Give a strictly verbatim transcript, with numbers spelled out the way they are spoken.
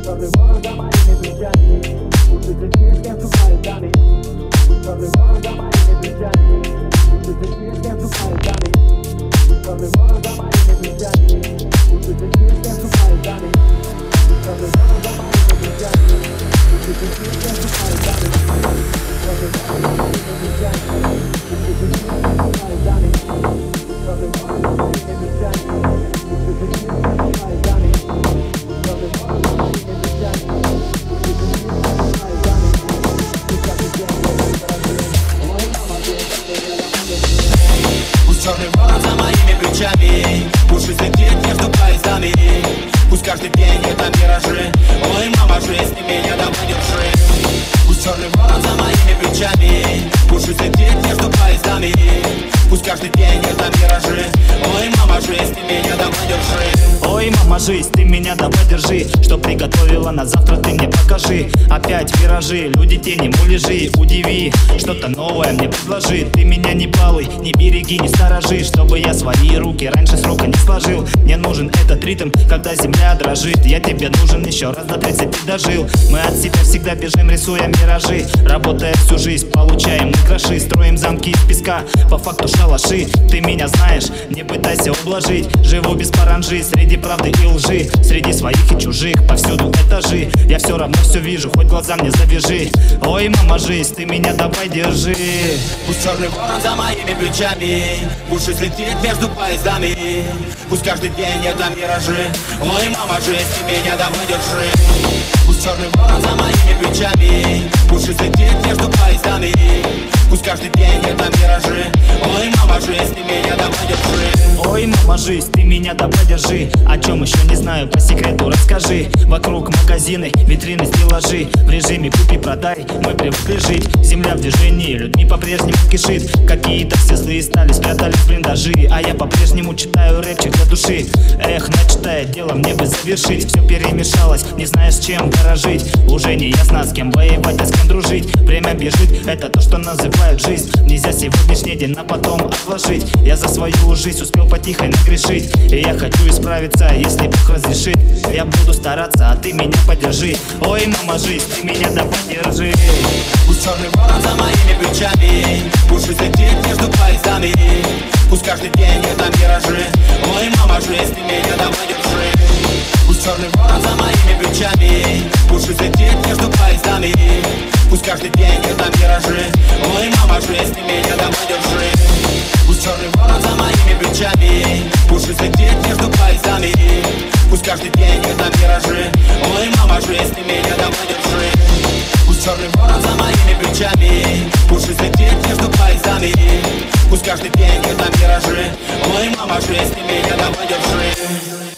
Черный ворон за моими плечами, пусть эти не ступают за ней. Черный ворон за моими плечами, пусть эти не ступают за ней. Черный ворон за моими плечами, пусть эти не ступают за ней. Черный ворон за моими плечами, пусть эти не ступают за ней. Черный ворон за моими плечами, пусть эти не ступают за ней. Черный ворон за моими плечами, пусть эти не ступают за ней. Черный ворон за моими плечами, пусть эти не ступают за ней. Пусть черный ворон за моими плечами, пусть жизнь летит между поездами. Пусть каждый день это миражи. Ой, мама, жизнь, ты меня давай держи. Пусть черный ворон за моими плечами, пусть жизнь летит между поездами. Пусть каждый день это миражи. Ой, мама, жизнь, ты меня давай держи. Ой, мама, жизнь, ты меня давай держи. Что приготовила на завтра, ты мне покажи. Опять виражи, люди тени, муляжи. Удиви, что-то новое мне предложи. Ты меня не балуй, не береги, не сторожи, чтобы я свои руки раньше срока не сложил. Мне нужен этот ритм, когда земля дрожит. Я тебе нужен еще раз до тридцати дожил. Мы от себя всегда бежим, рисуя миражи. Работая всю жизнь, получаем мы гроши. Строим замки из песка, по факту шалаши. Ты меня знаешь, не пытайся ублажить. Живу без паранжи, среди правды и лжи. Среди своих и чужих, повсюду этажи. Я все равно все вижу, хоть глаза мне завяжи. Ой, мама, жизнь, ты меня давай держи. Пусть черный ворон за моими плечами, пусть жизнь летит между поездами. Пусть каждый день это миражи. Ой, мама, жизнь, ты меня давай держи. Пусть черный ворон за моими плечами, пусть жизнь летит между поездами. Пусть каждый день это миражи. Ой, мама, жизнь, ты меня давай держи. Ой, мама, жизнь, ты меня давай держи. О чем еще не знаю, по секрету расскажи. Вокруг магазины, витрины, стеллажи. В режиме купи-продай, мы привыкли жить. Земля в движении, людьми по-прежнему кишит. Какие-то все злые стали, спрятали в блиндажи. А я по-прежнему читаю рэпчик для души. Эх, начатое дело мне бы завершить. Все перемешалось, не знаю с чем дорожить. Уже не ясно, с кем воевать, а с кем дружить. Время бежит, это то, что называют жизнь. Нельзя сегодняшний день на потом отложить. Я за свою жизнь успел потихо нагрешить. И я хочу исправиться, если Бог разрешит. Я буду стараться, а ты меня поддержи. Ой, мама, жизнь, ты меня давай держи. Пусть черный ворон за моими плечами, пусть жизнь летит между поездами. Пусть каждый день это миражи. Ой, мама, жизнь, ты меня давай держи. Пусть черный ворон за моими плечами, пусть жизнь летит между поездами. Пусть каждый день это миражи. Ой, мама, жизнь, ты меня давай держи. Пусть черный ворон за моими плечами, пусть жизнь летит между поездами. Пусть каждый день это миражи. Ой, мама, жизнь, ты меня давай держи. Пусть черный ворон за моими плечами, пусть жизнь летит между поездами. Пусть каждый день это миражи. Ой, мама, жизнь, ты меня давай держи.